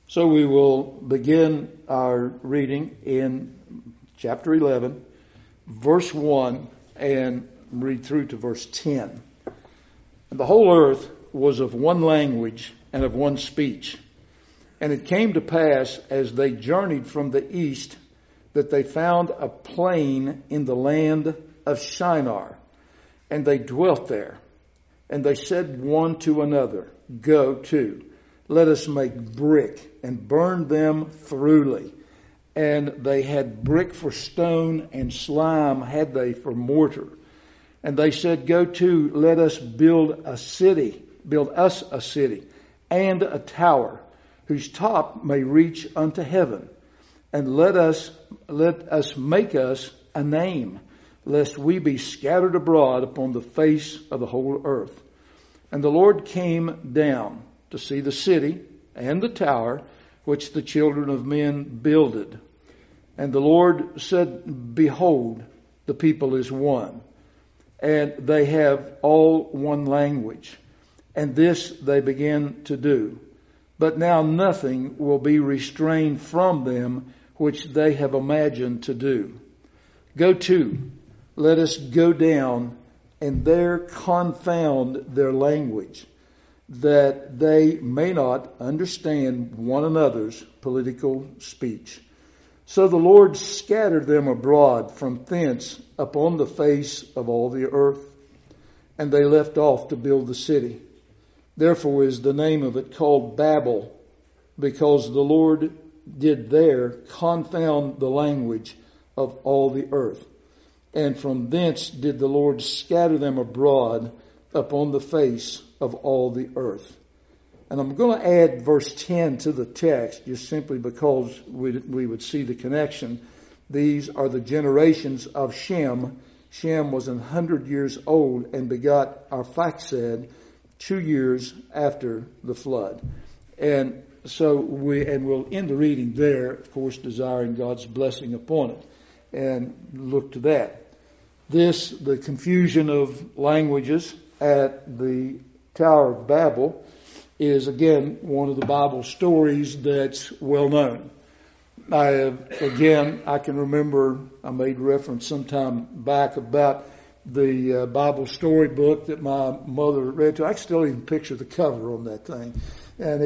So we will begin our reading in chapter 11, verse 1, and read through to verse 10. And the whole earth was of one language and of one speech. And it came to pass, as they journeyed from the east, that they found a plain in the land of Shinar. And they dwelt there. And they said one to another, Go to, let us make brick and burn them thoroughly. And they had brick for stone, and slime had they for mortar. And they said, Go to, let us build us a city, and a tower, whose top may reach unto heaven. And let us make us a name, lest we be scattered abroad upon the face of the whole earth. And the Lord came down to see the city and the tower which the children of men builded. And the Lord said, Behold, the people is one, and they have all one language. And this they begin to do. But now nothing will be restrained from them which they have imagined to do. Go to, let us go down, and there confound their language, that they may not understand one another's political speech. So the Lord scattered them abroad from thence upon the face of all the earth, and they left off to build the city. Therefore is the name of it called Babel, because the Lord did there confound the language of all the earth. And from thence did the Lord scatter them abroad upon the face of all the earth. And I'm going to add verse 10 to the text just simply because we would see the connection. These are the generations of Shem. Shem was 100 years old and begot Arphaxad 2 years after the flood. And so we'll end the reading there, of course, desiring God's blessing upon it. And look to that. The confusion of languages at the Tower of Babel is, again, one of the Bible stories that's well known. I can remember I made reference sometime back about the Bible storybook that my mother read to. I can still even picture the cover on that thing. And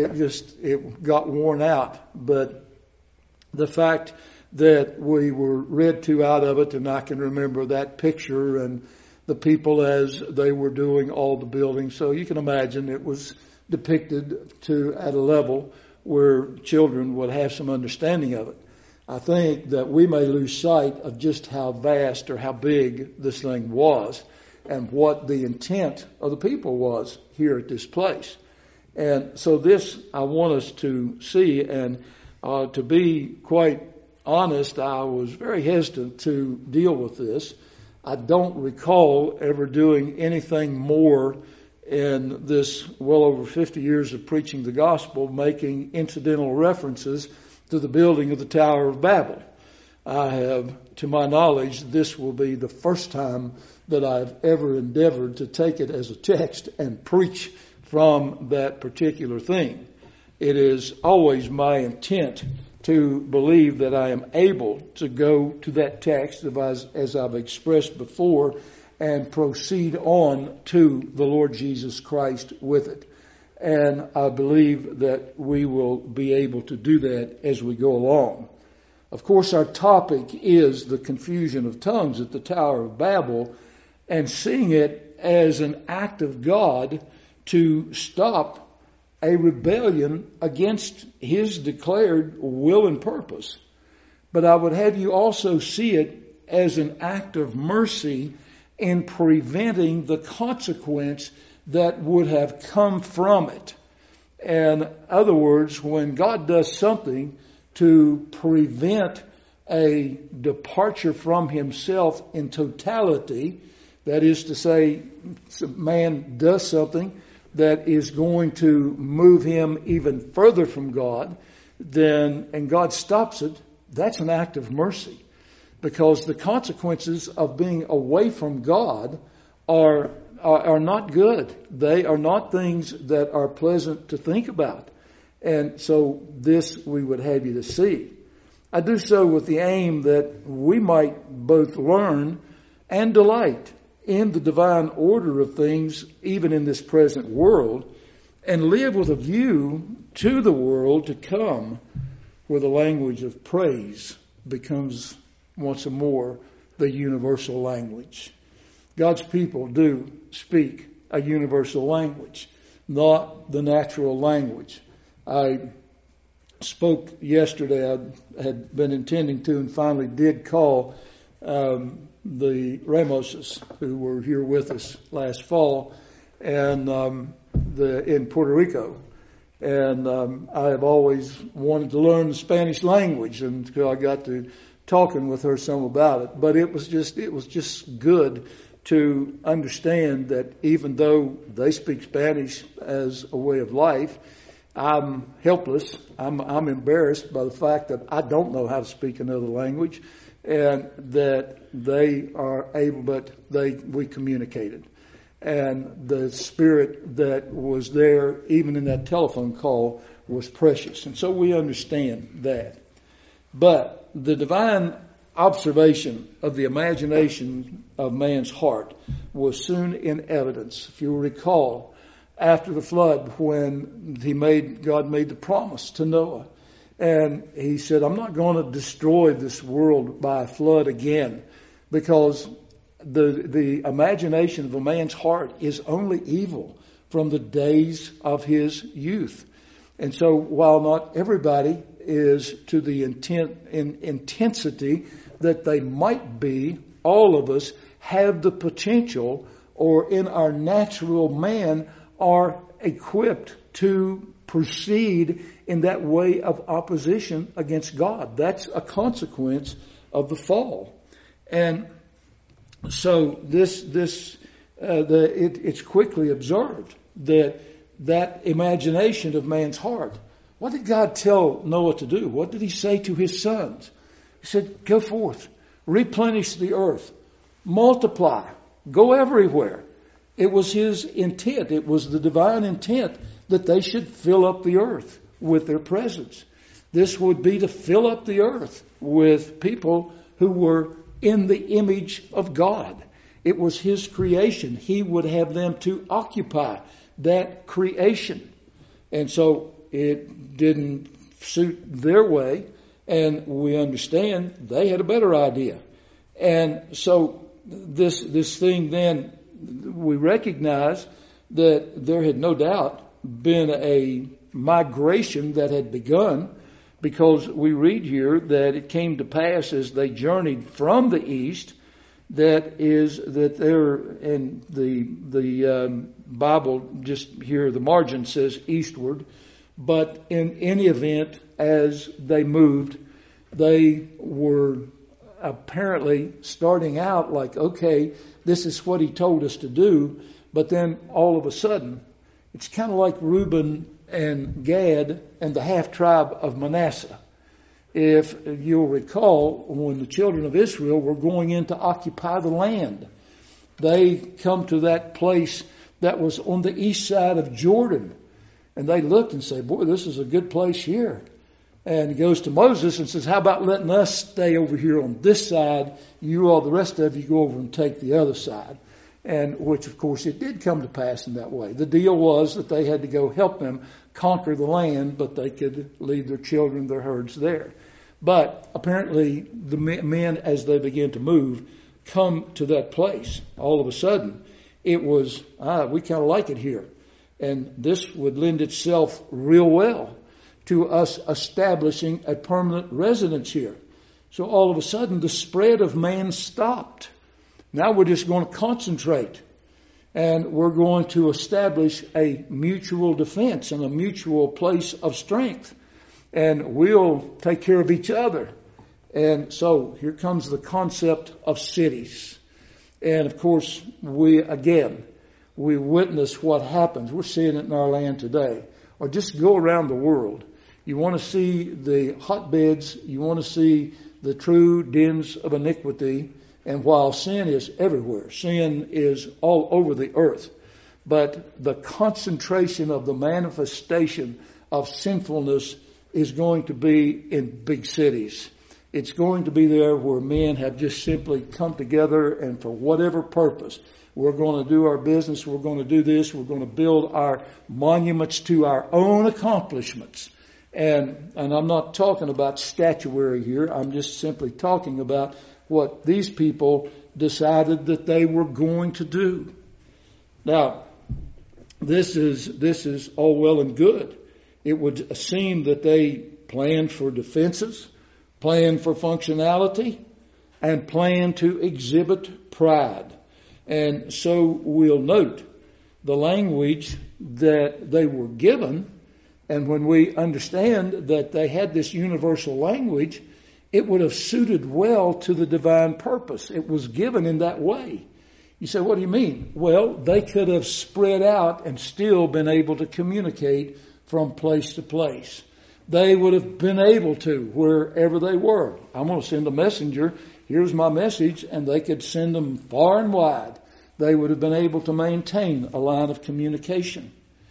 it got worn out. But the fact that we were read to out of it, and I can remember that picture and the people as they were doing all the building. So you can imagine it was depicted at a level where children would have some understanding of it. I think that we may lose sight of just how vast or how big this thing was and what the intent of the people was here at this place. And so this I want us to see, and to be quite honest, I was very hesitant to deal with this. I don't recall ever doing anything more in this well over 50 years of preaching the gospel, making incidental references to the building of the Tower of Babel. I have, to my knowledge, this will be the first time that I've ever endeavored to take it as a text and preach from that particular thing. It is always my intent to believe that I am able to go to that text, as I've expressed before, and proceed on to the Lord Jesus Christ with it. And I believe that we will be able to do that as we go along. Of course, our topic is the confusion of tongues at the Tower of Babel, and seeing it as an act of God to stop a rebellion against His declared will and purpose. But I would have you also see it as an act of mercy in preventing the consequence that would have come from it. In other words, when God does something to prevent a departure from Himself in totality, that is to say, man does something that is going to move him even further from God, and God stops it, that's an act of mercy. Because the consequences of being away from God are not good. They are not things that are pleasant to think about. And so this we would have you to see. I do so with the aim that we might both learn and delight in the divine order of things, even in this present world, and live with a view to the world to come, where the language of praise becomes once more the universal language. God's people do speak a universal language, not the natural language. I spoke yesterday. I had been intending to and finally did call the Ramoses, who were here with us last fall, and in Puerto Rico. And I have always wanted to learn the Spanish language, and I got to talking with her some about it. But it was just good to understand that even though they speak Spanish as a way of life, I'm helpless. I'm embarrassed by the fact that I don't know how to speak another language, and that they are able, but we communicated. And the spirit that was there, even in that telephone call, was precious. And so we understand that. But the divine observation of the imagination of man's heart was soon in evidence. If you'll recall, after the flood, when God made the promise to Noah, and he said, I'm not going to destroy this world by a flood again, because the imagination of a man's heart is only evil from the days of his youth. And so while not everybody is to the intensity that they might be, all of us have the potential, or in our natural man are equipped to proceed in that way of opposition against God. That's a consequence of the fall. And so it's quickly observed that imagination of man's heart. What did God tell Noah to do? What did he say to his sons? He said, go forth, replenish the earth, multiply, go everywhere. It was his intent. It was the divine intent that they should fill up the earth with their presence. This would be to fill up the earth with people who were in the image of God. It was his creation. He would have them to occupy that creation. And so it didn't suit their way, and we understand they had a better idea. And so this thing then, we recognize that there had no doubt been a migration that had begun, because we read here that it came to pass as they journeyed from the east, that there in the Bible, just here the margin says eastward, but in any event, as they moved, they were apparently starting out like, okay, this is what he told us to do, but then all of a sudden, it's kind of like Reuben and Gad and the half-tribe of Manasseh. If you'll recall, when the children of Israel were going in to occupy the land, they come to that place that was on the east side of Jordan. And they looked and said, boy, this is a good place here. And he goes to Moses and says, how about letting us stay over here on this side? You all, the rest of you, go over and take the other side. And which, of course, it did come to pass in that way. The deal was that they had to go help them conquer the land, but they could leave their children, their herds there. But apparently the men, as they began to move, come to that place. All of a sudden, it was, we kind of like it here. And this would lend itself real well to us establishing a permanent residence here. So all of a sudden, the spread of man stopped. Now we're just going to concentrate, and we're going to establish a mutual defense and a mutual place of strength, and we'll take care of each other. And so here comes the concept of cities. And of course, we witness what happens. We're seeing it in our land today. Or just go around the world. You want to see the hotbeds, you want to see the true dens of iniquity. And while sin is everywhere, sin is all over the earth, but the concentration of the manifestation of sinfulness is going to be in big cities. It's going to be there where men have just simply come together, and for whatever purpose, we're going to do our business, we're going to do this, we're going to build our monuments to our own accomplishments. And I'm not talking about statuary here. I'm just simply talking about what these people decided that they were going to do. Now, this is all well and good. It would seem that they planned for defenses, planned for functionality, and planned to exhibit pride. And so we'll note the language that they were given. And when we understand that they had this universal language, it would have suited well to the divine purpose. It was given in that way. You say, what do you mean? Well, they could have spread out and still been able to communicate from place to place. They would have been able to wherever they were. I'm going to send a messenger. Here's my message, and they could send them far and wide. They would have been able to maintain a line of communication.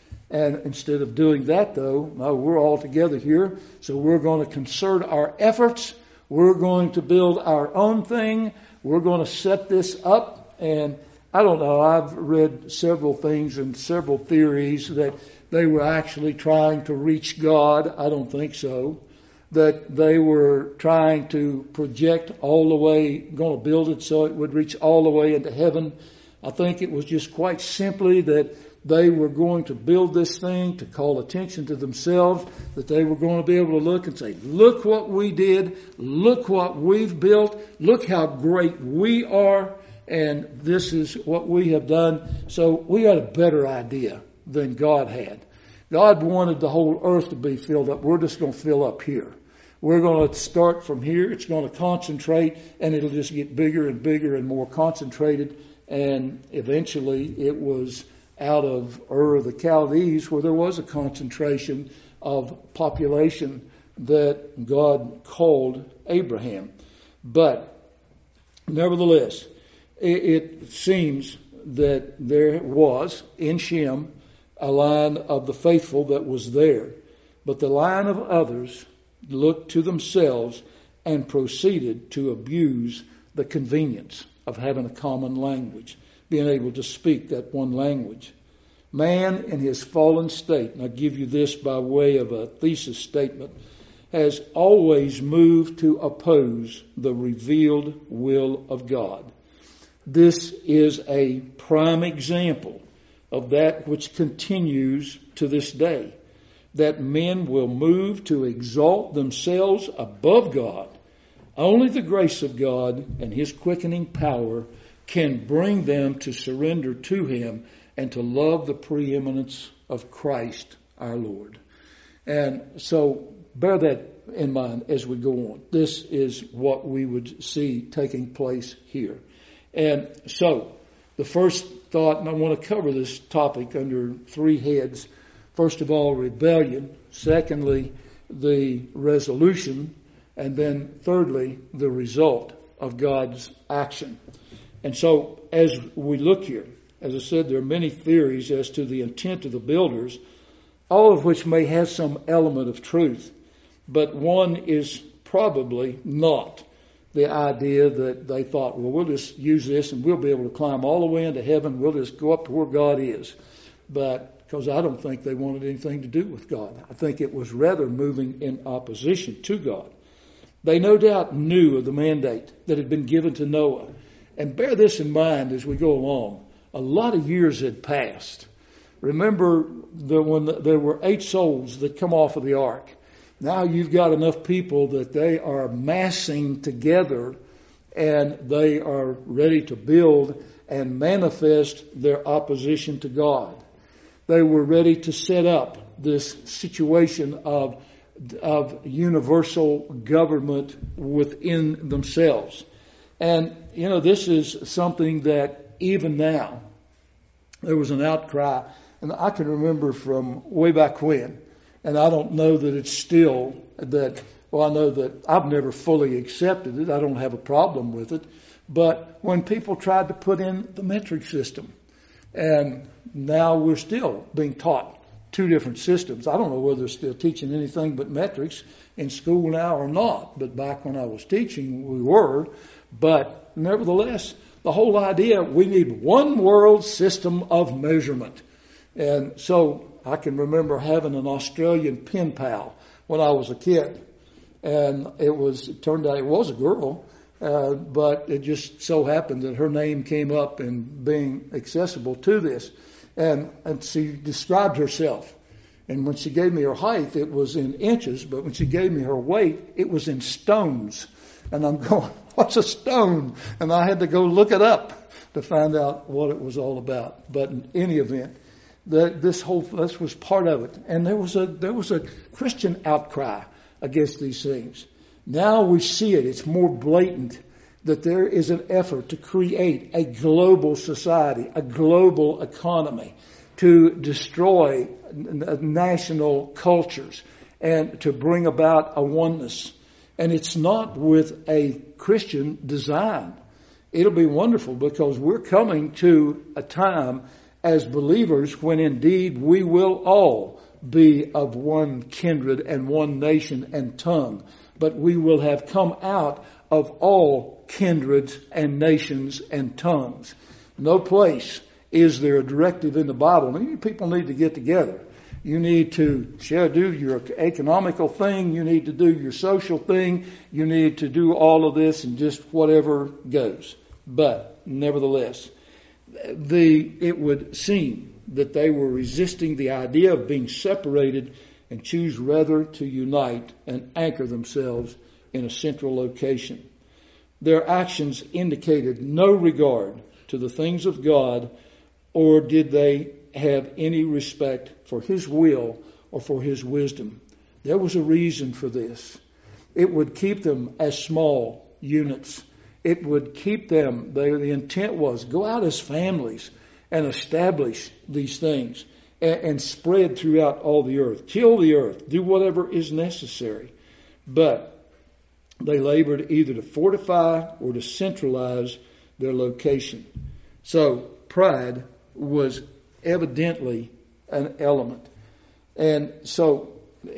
And instead of doing that, though, no, we're all together here, so we're going to concert our efforts. We're going to build our own thing. We're going to set this up. And I don't know, I've read several things and several theories that they were actually trying to reach God. I don't think so. That they were trying to project all the way, going to build it so it would reach all the way into heaven. I think it was just quite simply that they were going to build this thing to call attention to themselves, that they were going to be able to look and say, look what we did, look what we've built, look how great we are, and this is what we have done. So we had a better idea than God had. God wanted the whole earth to be filled up. We're just going to fill up here. We're going to start from here. It's going to concentrate, and it'll just get bigger and bigger and more concentrated. And eventually it was out of Ur of the Chaldees, where there was a concentration of population, that God called Abraham. But nevertheless, it seems that there was in Shem a line of the faithful that was there. But the line of others looked to themselves and proceeded to abuse the convenience of having a common language, being able to speak that one language. Man in his fallen state, and I give you this by way of a thesis statement, has always moved to oppose the revealed will of God. This is a prime example of that which continues to this day, that men will move to exalt themselves above God. Only the grace of God and His quickening power can bring them to surrender to Him and to love the preeminence of Christ our Lord. And so bear that in mind as we go on. This is what we would see taking place here. And so the first thought, and I want to cover this topic under three heads. First of all, rebellion. Secondly, the resolution. And then thirdly, the result of God's action. And so as we look here, as I said, there are many theories as to the intent of the builders, all of which may have some element of truth. But one is probably not the idea that they thought, well, we'll just use this and we'll be able to climb all the way into heaven. We'll just go up to where God is. But because I don't think they wanted anything to do with God. I think it was rather moving in opposition to God. They no doubt knew of the mandate that had been given to Noah. And bear this in mind as we go along. A lot of years had passed. Remember when there were 8 souls that come off of the ark. Now you've got enough people that they are massing together and they are ready to build and manifest their opposition to God. They were ready to set up this situation of universal government within themselves. And, you know, this is something that even now, there was an outcry, and I can remember from way back when, and I don't know that it's still that, well, I know that I've never fully accepted it. I don't have a problem with it. But when people tried to put in the metric system, and now we're still being taught two different systems. I don't know whether they're still teaching anything but metrics in school now or not, but back when I was teaching, we were. But nevertheless, the whole idea, we need one world system of measurement. And so I can remember having an Australian pen pal when I was a kid. And it turned out it was a girl, but it just so happened that her name came up in being accessible to this. And she described herself. And when she gave me her height, it was in inches, but when she gave me her weight, it was in stones. And I'm going, what's a stone? And I had to go look it up to find out what it was all about. But in any event, this was part of it. And there was a Christian outcry against these things. Now we see it. It's more blatant that there is an effort to create a global society, a global economy, to destroy national cultures and to bring about a oneness. And it's not with a Christian design. It'll be wonderful because we're coming to a time as believers when indeed we will all be of one kindred and one nation and tongue. But we will have come out of all kindreds and nations and tongues. No place is there a directive in the Bible. Many people need to get together. You need to do your economical thing. You need to do your social thing. You need to do all of this and just whatever goes. But nevertheless, it would seem that they were resisting the idea of being separated and choose rather to unite and anchor themselves in a central location. Their actions indicated no regard to the things of God, or did they have any respect for His will or for His wisdom. There was a reason for this. It would keep them as small units. It would keep them, the intent was, go out as families and establish these things and spread throughout all the earth. Kill the earth. Do whatever is necessary. But they labored either to fortify or to centralize their location. So pride was evidently an element. And so,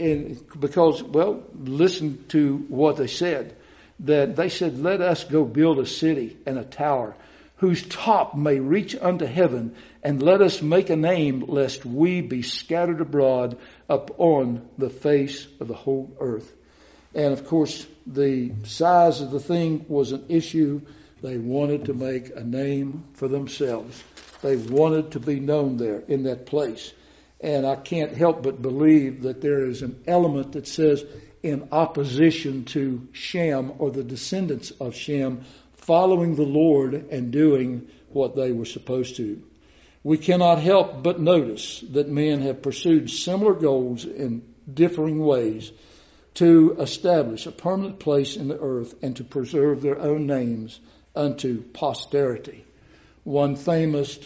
listen to what they said. That they said, let us go build a city and a tower whose top may reach unto heaven, and let us make a name lest we be scattered abroad upon the face of the whole earth. And of course, the size of the thing was an issue. They wanted to make a name for themselves. They wanted to be known there in that place. And I can't help but believe that there is an element that says, in opposition to Shem or the descendants of Shem, following the Lord and doing what they were supposed to. We cannot help but notice that men have pursued similar goals in differing ways to establish a permanent place in the earth and to preserve their own names unto posterity. One famous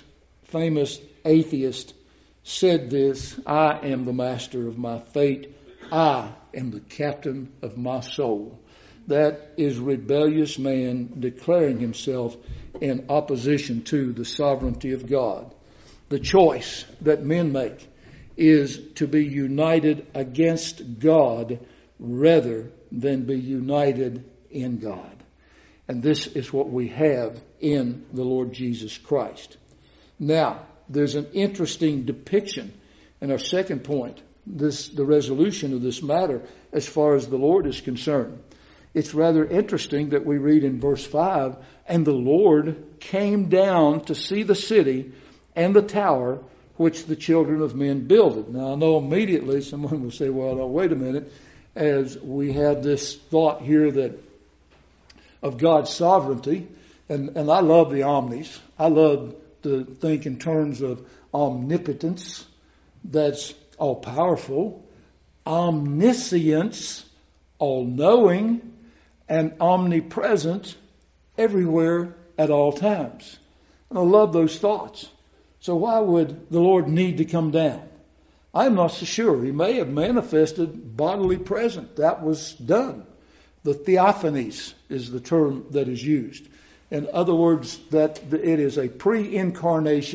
atheist said this, I am the master of my fate. I am the captain of my soul. That is rebellious man declaring himself in opposition to the sovereignty of God. The choice that men make is to be united against God rather than be united in God. And this is what we have in the Lord Jesus Christ. Now, there's an interesting depiction in our second point, the resolution of this matter as far as the Lord is concerned. It's rather interesting that we read in verse 5, and the Lord came down to see the city and the tower which the children of men builded. Now I know immediately someone will say, well, no, wait a minute, as we have this thought here that of God's sovereignty, and I love the omnis. I love to think in terms of omnipotence, that's all powerful, omniscience, all knowing, and omnipresent everywhere at all times. And I love those thoughts. So why would the Lord need to come down? I'm not so sure. He may have manifested bodily presence. That was done. The theophanies is the term that is used. In other words, that it is a pre-incarnation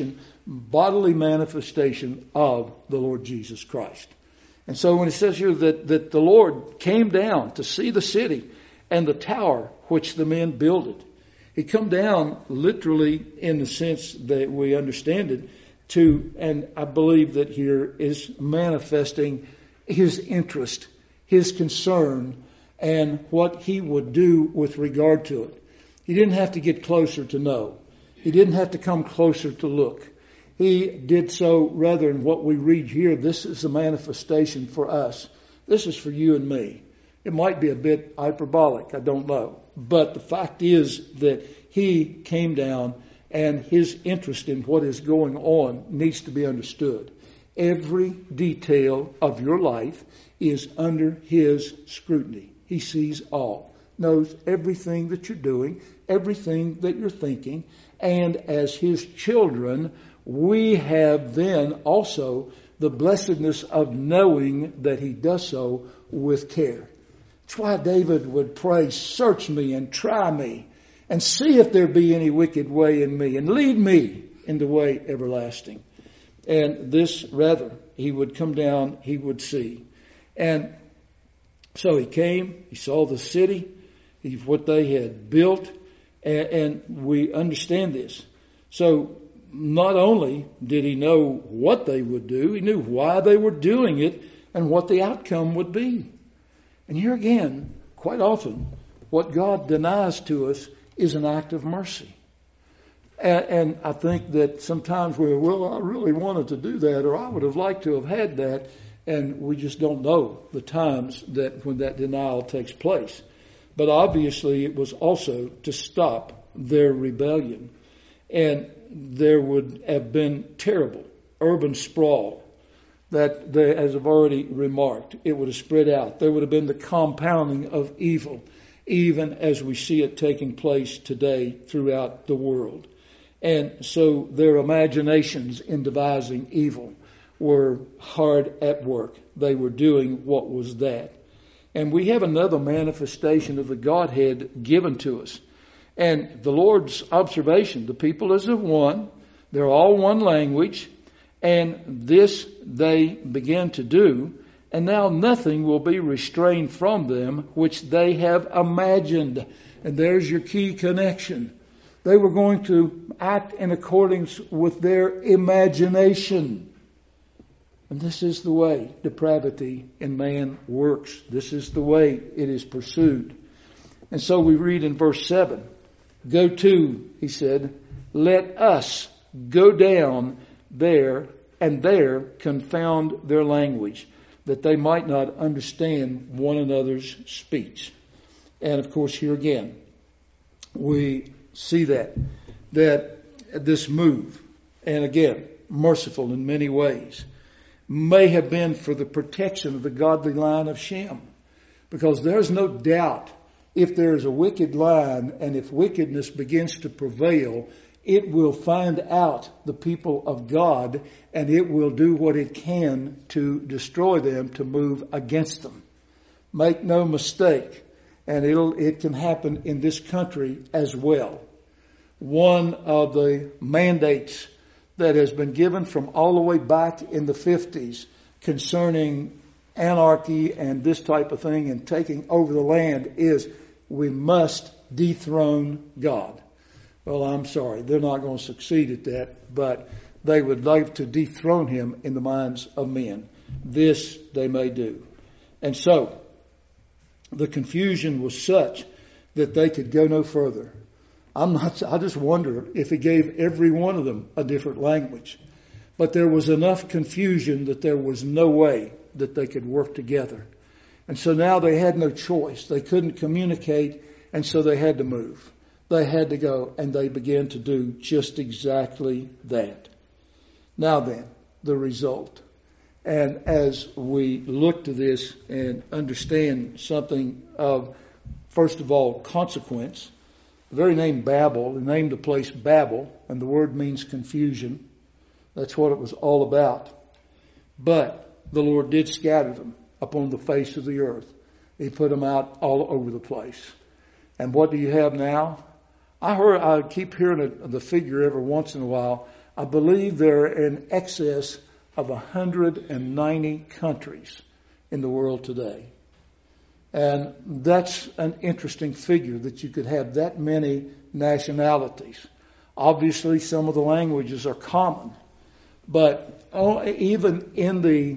bodily manifestation of the Lord Jesus Christ. And so when it says here that the Lord came down to see the city and the tower which the men builded, He come down literally in the sense that we understand it and I believe that here is manifesting His interest, His concern, and what He would do with regard to it. He didn't have to get closer to know. He didn't have to come closer to look. He did so rather than what we read here. This is a manifestation for us. This is for you and me. It might be a bit hyperbolic, I don't know. But the fact is that He came down and His interest in what is going on needs to be understood. Every detail of your life is under His scrutiny. He sees all, knows everything that you're doing, everything that you're thinking, and as His children, we have then also the blessedness of knowing that He does so with care. That's why David would pray, search me and try me and see if there be any wicked way in me and lead me in the way everlasting. And this rather, He would come down, He would see. And so He came, He saw the city, what they had built, and we understand this. So not only did He know what they would do, He knew why they were doing it and what the outcome would be. And here again, quite often, what God denies to us is an act of mercy. And I think that sometimes I really wanted to do that, or I would have liked to have had that, and we just don't know the times that when that denial takes place. But obviously it was also to stop their rebellion. And there would have been terrible urban sprawl that, as I've already remarked, it would have spread out. There would have been the compounding of evil, even as we see it taking place today throughout the world. And so their imaginations in devising evil were hard at work. They were doing what was that. And we have another manifestation of the Godhead given to us. And the Lord's observation, the people as of one, they're all one language, and this they began to do, and now nothing will be restrained from them which they have imagined. And there's your key connection. They were going to act in accordance with their imagination. And this is the way depravity in man works. This is the way it is pursued. And so we read in verse 7, go to, He said, let us go down there and there confound their language, that they might not understand one another's speech. And of course, here again, we see that this move, and again, merciful in many ways, may have been for the protection of the godly line of Shem. Because there's no doubt if there is a wicked line and if wickedness begins to prevail, it will find out the people of God and it will do what it can to destroy them, to move against them. Make no mistake. And it can happen in this country as well. One of the mandates that has been given from all the way back in the 50s concerning anarchy and this type of thing and taking over the land is we must dethrone God. Well, I'm sorry, they're not going to succeed at that, but they would like to dethrone Him in the minds of men. This they may do. And so, the confusion was such that they could go no further. I just wonder if He gave every one of them a different language. But there was enough confusion that there was no way that they could work together. And so now they had no choice. They couldn't communicate, and so they had to move. They had to go, and they began to do just exactly that. Now then, the result. And as we look to this and understand something of, first of all, consequence, the very name Babel, they named the place Babel, and the word means confusion. That's what it was all about. But the Lord did scatter them upon the face of the earth. He put them out all over the place. And what do you have now? I keep hearing the figure every once in a while I believe there are in excess of 190 countries in the world today. And that's an interesting figure, that you could have that many nationalities. Obviously, some of the languages are common, but even in the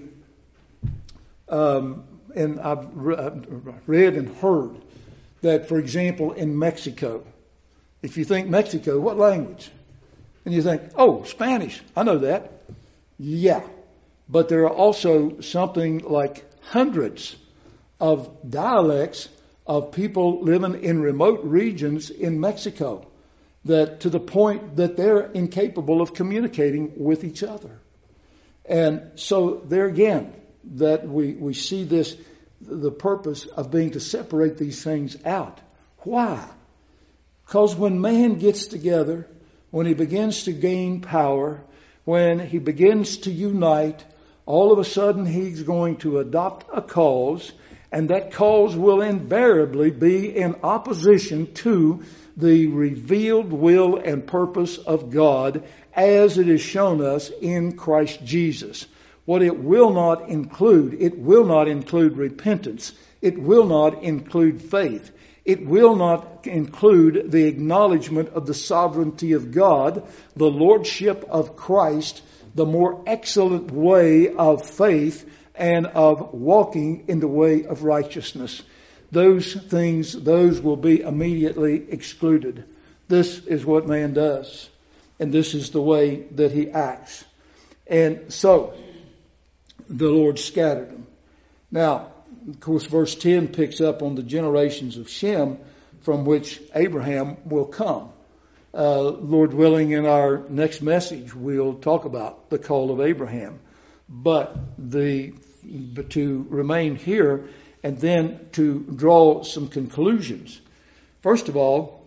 and I've read and heard that, for example, in Mexico, if you think Mexico, what language? And you think, oh, Spanish, I know that. Yeah, but there are also something like hundreds of dialects of people living in remote regions in Mexico, that to the point that they're incapable of communicating with each other. And so there again, that we see this, the purpose of being to separate these things out. Why? Because when man gets together, when he begins to gain power, when he begins to unite, all of a sudden he's going to adopt a cause, and that cause will invariably be in opposition to the revealed will and purpose of God as it is shown us in Christ Jesus. What it will not include repentance. It will not include faith. It will not include the acknowledgement of the sovereignty of God, the lordship of Christ, the more excellent way of faith and of walking in the way of righteousness. Those things, those will be immediately excluded. This is what man does. And this is the way that he acts. And so, the Lord scattered them. Now, of course, verse 10 picks up on the generations of Shem, from which Abraham will come. Lord willing, in our next message, we'll talk about the call of Abraham. But to remain here and then to draw some conclusions. First of all,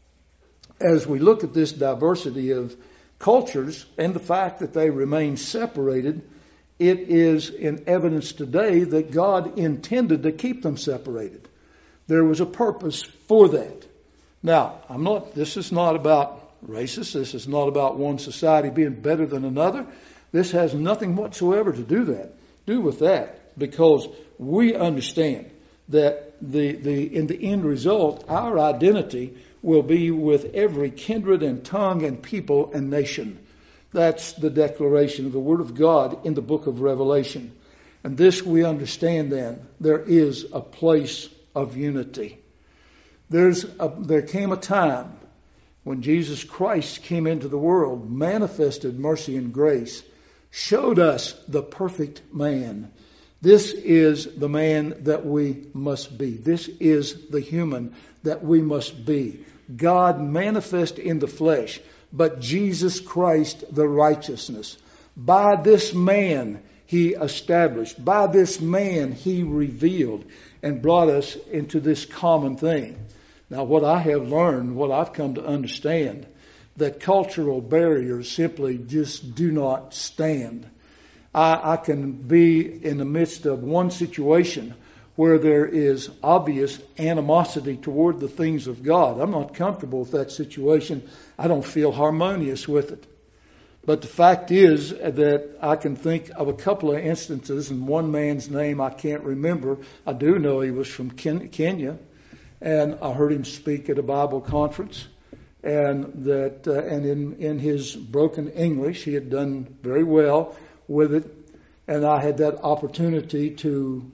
as we look at this diversity of cultures and the fact that they remain separated, it is in evidence today that God intended to keep them separated. There was a purpose for that. Now, this is not about racist. This is not about one society being better than another. This has nothing whatsoever to do with that, because we understand that in the end result, our identity will be with every kindred and tongue and people and nation. That's the declaration of the Word of God in the book of Revelation. And this we understand then. There is a place of unity. There came a time when Jesus Christ came into the world, manifested mercy and grace, showed us the perfect man. This is the man that we must be. This is the human that we must be. God manifest in the flesh, but Jesus Christ the righteousness. By this man he established. By this man he revealed and brought us into this common thing. Now, what I have learned, what I've come to understand, that cultural barriers simply just do not stand. I can be in the midst of one situation where there is obvious animosity toward the things of God. I'm not comfortable with that situation. I don't feel harmonious with it. But the fact is that I can think of a couple of instances, and one man's name I can't remember. I do know he was from Kenya, and I heard him speak at a Bible conference, and in his broken English, he had done very well with it, and I had that opportunity to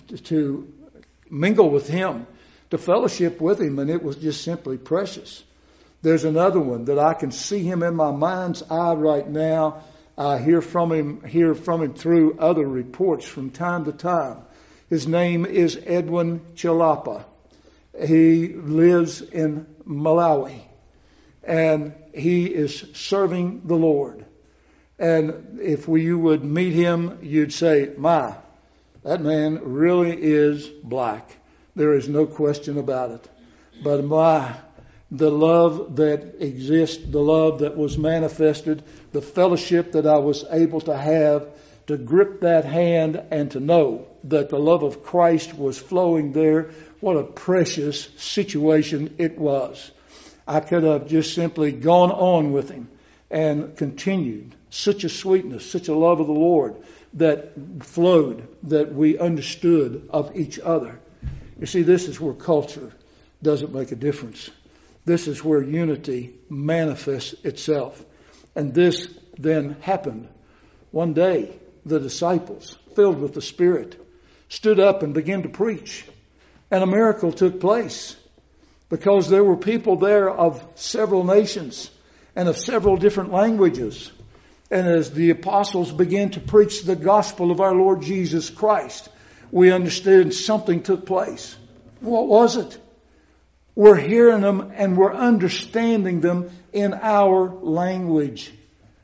mingle with him, to fellowship with him, and it was just simply precious. There's another one that I can see him in my mind's eye right now. I hear from him through other reports from time to time. His name is Edwin Chilapa. He lives in Malawi, and he is serving the Lord. And if you would meet him, you'd say, my, that man really is black. There is no question about it. But the love that exists, the love that was manifested, the fellowship that I was able to have, to grip that hand and to know that the love of Christ was flowing there, what a precious situation it was. I could have just simply gone on with him. and continued. Such a sweetness, such a love of the Lord that flowed, that we understood of each other. You see, this is where culture doesn't make a difference. This is where unity manifests itself. And this then happened. One day, the disciples, filled with the Spirit, stood up and began to preach. And a miracle took place because there were people there of several nations and of several different languages. And as the apostles began to preach the gospel of our Lord Jesus Christ, we understood something took place. What was it? We're hearing them and we're understanding them in our language.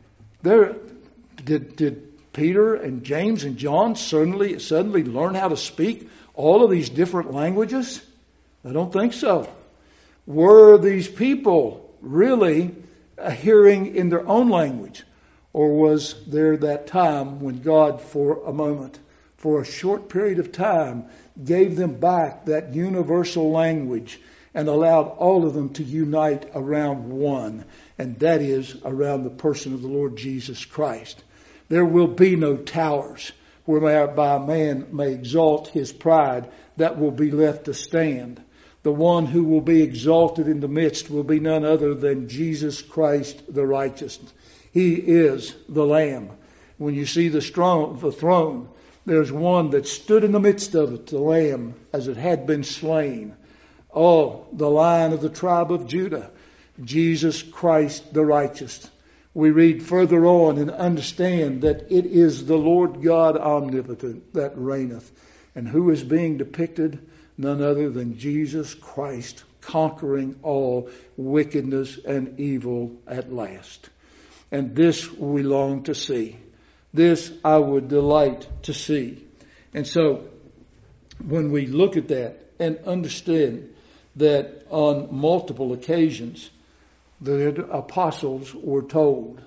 Did Peter and James and John suddenly learn how to speak all of these different languages? I don't think so. Were these people really hearing in their own language? Or was there that time when God, for a moment, for a short period of time, gave them back that universal language and allowed all of them to unite around one, and that is around the person of the Lord Jesus Christ? There will be no towers whereby a man may exalt his pride. That will be left to stand. The one who will be exalted in the midst will be none other than Jesus Christ the righteous. He is the Lamb. When you see the throne, there's one that stood in the midst of it, the Lamb, as it had been slain. Oh, the Lion of the tribe of Judah, Jesus Christ the righteous. We read further on and understand that it is the Lord God omnipotent that reigneth. And who is being depicted? None other than Jesus Christ, conquering all wickedness and evil at last. And this we long to see. This I would delight to see. And so, when we look at that and understand that on multiple occasions, the apostles were told,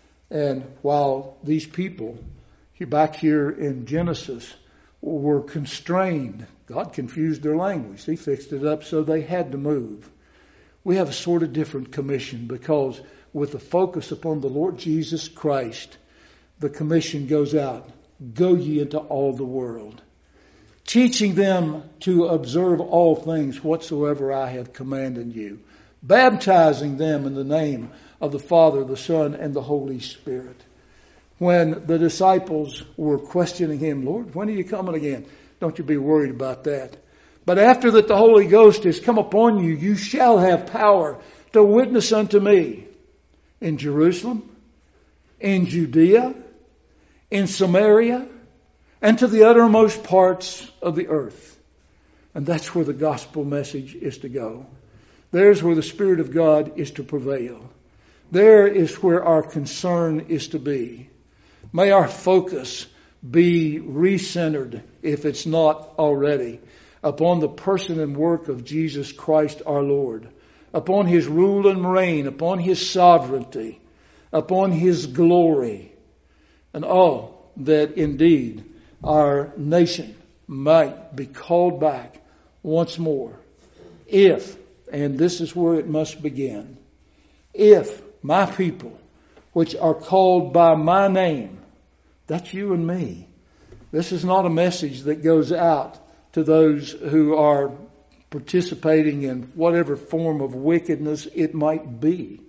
and while these people back here in Genesis were constrained, God confused their language. He fixed it up so they had to move. We have a sort of different commission because with the focus upon the Lord Jesus Christ, the commission goes out. Go ye into all the world, teaching them to observe all things whatsoever I have commanded you, baptizing them in the name of the Father, the Son, and the Holy Spirit. When the disciples were questioning him, Lord, when are you coming again? Don't you be worried about that. But after that the Holy Ghost has come upon you, you shall have power to witness unto me in Jerusalem, in Judea, in Samaria, and to the uttermost parts of the earth. And that's where the gospel message is to go. There's where the Spirit of God is to prevail. There is where our concern is to be. May our focus be recentered, if it's not already, upon the person and work of Jesus Christ our Lord, upon His rule and reign, upon His sovereignty, upon His glory, and all that indeed our nation might be called back once more. If, and this is where it must begin, if my people, which are called by my name, that's you and me. This is not a message that goes out to those who are participating in whatever form of wickedness it might be.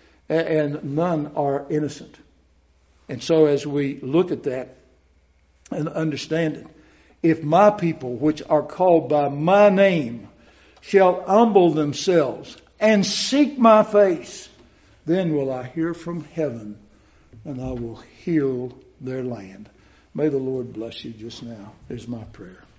And none are innocent. And so as we look at that and understand it, if my people, which are called by my name, shall humble themselves and seek my face, then will I hear from heaven and I will heal their land. May the Lord bless you just now, is my prayer.